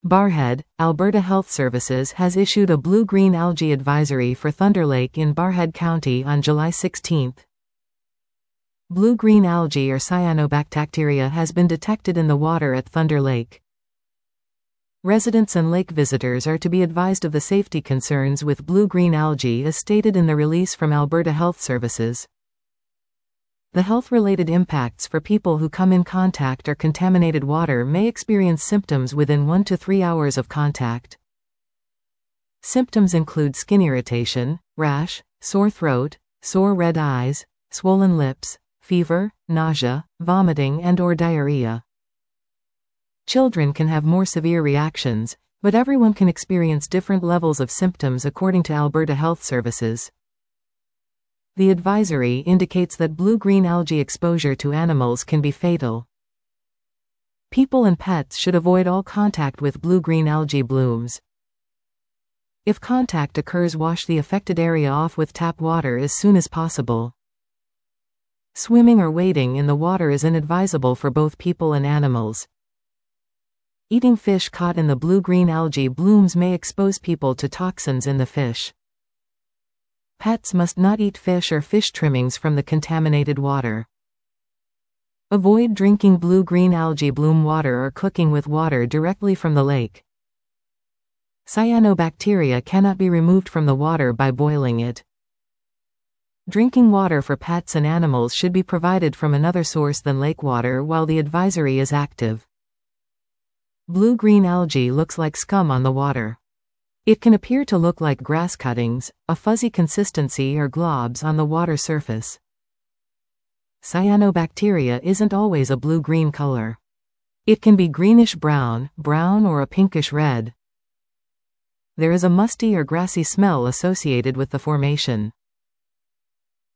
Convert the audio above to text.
Barrhead, Alberta Health Services has issued a blue-green algae advisory for Thunder Lake in Barrhead County on July 16. Blue-green algae or cyanobacteria has been detected in the water at Thunder Lake. Residents and lake visitors are to be advised of the safety concerns with blue-green algae as stated in the release from Alberta Health Services. The health-related impacts for people who come in contact or contaminated water may experience symptoms within 1 to 3 hours of contact. Symptoms include skin irritation, rash, sore throat, sore red eyes, swollen lips, fever, nausea, vomiting and/or diarrhea. Children can have more severe reactions, but everyone can experience different levels of symptoms according to Alberta Health Services. The advisory indicates that blue-green algae exposure to animals can be fatal. People and pets should avoid all contact with blue-green algae blooms. If contact occurs, wash the affected area off with tap water as soon as possible. Swimming or wading in the water is inadvisable for both people and animals. Eating fish caught in the blue-green algae blooms may expose people to toxins in the fish. Pets must not eat fish or fish trimmings from the contaminated water. Avoid drinking blue-green algae bloom water or cooking with water directly from the lake. Cyanobacteria cannot be removed from the water by boiling it. Drinking water for pets and animals should be provided from another source than lake water while the advisory is active. Blue-green algae looks like scum on the water. It can appear to look like grass cuttings, a fuzzy consistency or globs on the water surface. Cyanobacteria isn't always a blue-green color. It can be greenish-brown, brown or a pinkish red. There is a musty or grassy smell associated with the formation.